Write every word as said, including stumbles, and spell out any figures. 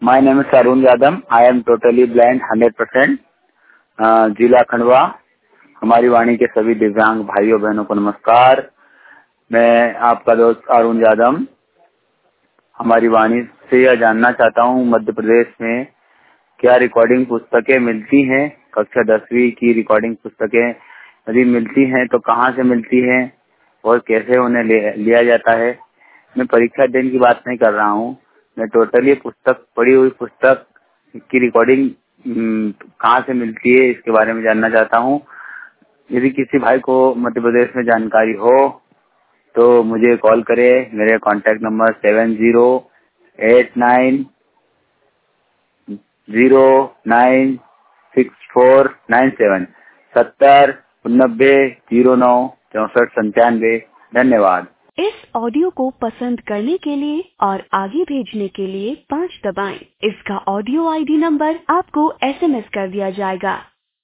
My name is Arun Yadav. I am totally blind hundred percent. जिला खंडवा. हमारी वाणी के सभी दिव्यांग भाइयों बहनों को नमस्कार. मैं आपका दोस्त अरुण यादव. हमारी वाणी से यह जानना चाहता हूँ, मध्य प्रदेश में क्या रिकॉर्डिंग पुस्तकें मिलती हैं? कक्षा दसवीं की रिकॉर्डिंग पुस्तकें यदि मिलती हैं तो कहाँ से मिलती हैं और कैसे उन्हें ले, लिया जाता है? मैं परीक्षा देने की बात नहीं कर रहा हूँ. मैं टोटली पुस्तक पढ़ी हुई पुस्तक की रिकॉर्डिंग कहाँ से मिलती है इसके बारे में जानना चाहता हूँ. यदि किसी भाई को मध्य प्रदेश में जानकारी हो तो मुझे कॉल करे. मेरे contact number seven zero eight nine zero nine six four nine seven सत्तर नब्बे जीरो नौ चौसठ संतानवे. धन्यवाद. इस ऑडियो को पसंद करने के लिए और आगे भेजने के लिए पाँच दबाएं. इसका ऑडियो आईडी नंबर आपको एसएमएस कर दिया जाएगा.